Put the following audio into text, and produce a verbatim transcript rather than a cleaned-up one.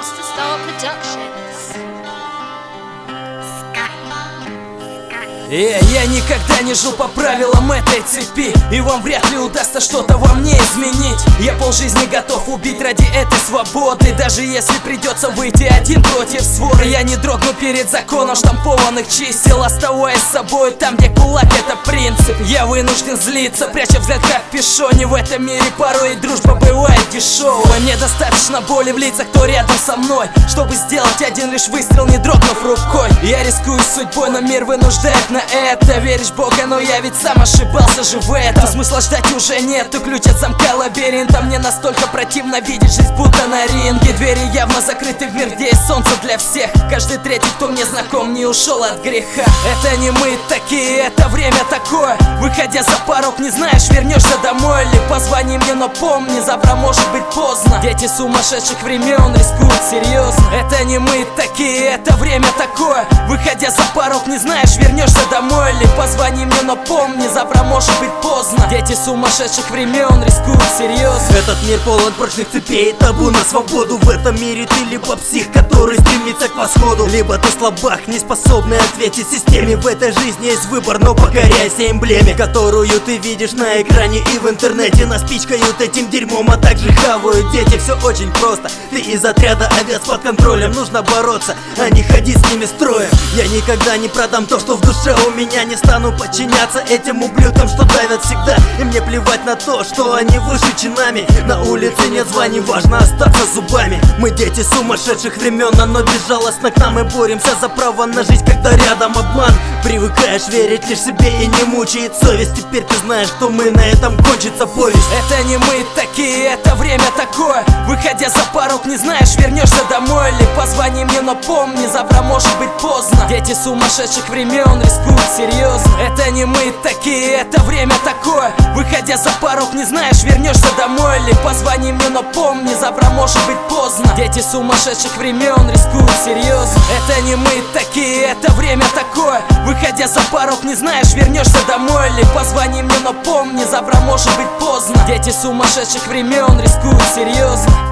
Monster Star Productions. Э, я никогда не жил по правилам этой цепи, и вам вряд ли удастся что-то во мне изменить. Я полжизни готов убить ради этой свободы, даже если придется выйти один против своры. Я не дрогну перед законом штампованных чисел, оставаясь собой там, где кулак — это принцип. Я вынужден злиться, пряча взгляд как пешони. В этом мире порой и дружба бывает дешевой. Мне достаточно боли в лицах, кто рядом со мной, чтобы сделать один лишь выстрел, не дрогнув рукой. Я рискую судьбой, но мир вынуждает на это. Веришь в Бога, но я ведь сам ошибался же в этом. Смысла ждать уже нету, ключ от замка лабиринта. Мне настолько противно видеть жизнь будто на ринге. Двери явно закрыты в мир, где есть солнце для всех. Каждый третий, кто мне знаком, не ушел от греха. Это не мы такие, это время такое. Выходя за порог, не знаешь, вернешься домой или позвони мне, но помни, завтра может быть поздно. Дети сумасшедших времен рискуют серьезно. Это не мы такие, это время такое. Выходя за порог, не знаешь, вернешься домой или позвони мне, но помни, завтра может быть поздно. Дети сумасшедших времен рискуют серьезно. Этот мир полон прочных цепей, табу на свободу. В этом мире ты либо псих, который стремится к восходу, либо ты слабак, не способный ответить системе. В этой жизни есть выбор, но покоряйся эмблеме, которую ты видишь на экране и в интернете. Нас пичкают этим дерьмом, а также хавают дети. Все очень просто, ты из отряда овец под контролем. Нужно бороться, а не ходить с ними строем. Я никогда не продам то, что в душе у меня. Не стану подчиняться этим ублюдкам, что давят всегда. И мне плевать на то, что они выше чинами. На улице нет званий, важно остаться зубами. Мы дети сумасшедших времен, но безжалостно к нам. Мы боремся за право на жизнь, когда рядом обман. Привыкаешь верить лишь себе и не мучает совесть. Теперь ты знаешь, что мы, на этом кончится повесть. Это не мы такие, это время такое. Выходя за порог, не знаешь, вернешься домой или позвони мне, но помни, завтра может быть поздно. Дети сумасшедших времен рискуют серьезно. Это не мы такие, это время такое. Выходя за порог, не знаешь, вернешься домой или позвони мне, но помни, завтра может быть поздно. Дети сумасшедших времен рискуют серьезно. Это не мы такие, это время такое. Выходя за порог, не знаешь, вернешься домой или позвони мне, но помни, завтра может быть поздно. Дети сумасшедших времен рискуют серьезно.